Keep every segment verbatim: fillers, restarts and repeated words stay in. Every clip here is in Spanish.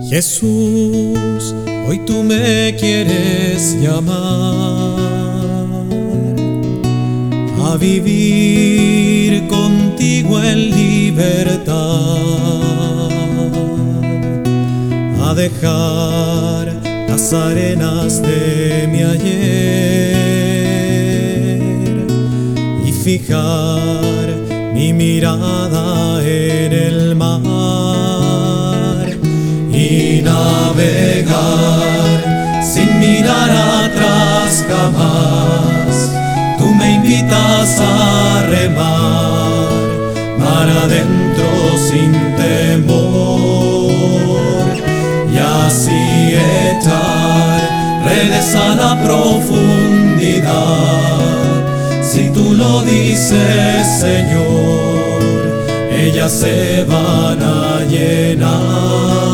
Jesús, hoy tú me quieres llamar a vivir contigo en libertad, a dejar las arenas de mi ayer y fijar mi mirada en el mar y navegar sin mirar atrás jamás. Tú me invitas a remar mar adentro sin temor y así echar redes a la profundidad. Si tú lo dices, Señor, ellas se van a llenar.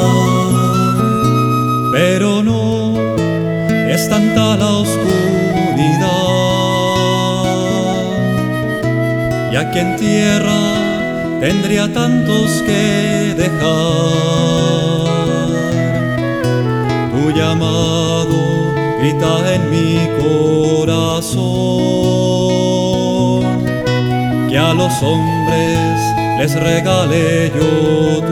Pero no es tanta la oscuridad, y aquí en tierra tendría tantos que dejar. Tu llamado grita en mi corazón, que a los hombres les regale yo tu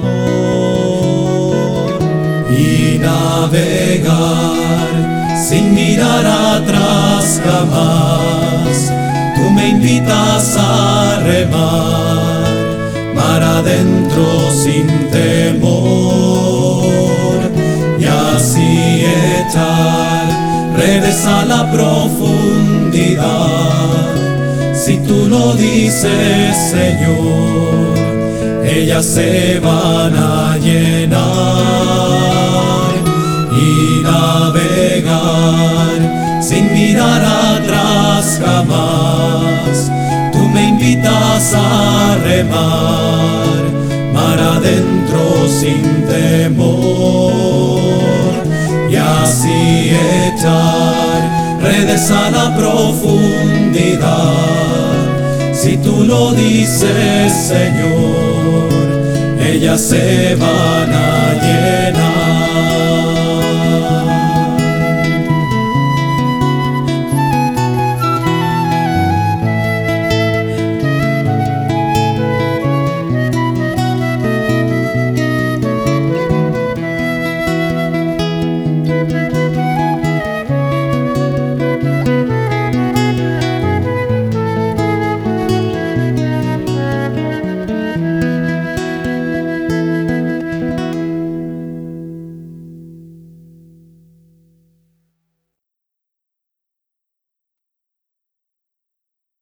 amor y navegar sin mirar atrás jamás. Tú me invitas a remar mar adentro sin temor y así echar redes a la profundidad. Si tú lo dices, Señor, ellas se van a llenar y navegar sin mirar atrás jamás. Tú me invitas a remar mar adentro sin temor y así echar redes a la profundidad. Si tú lo dices, Señor, ellas se van a llenar.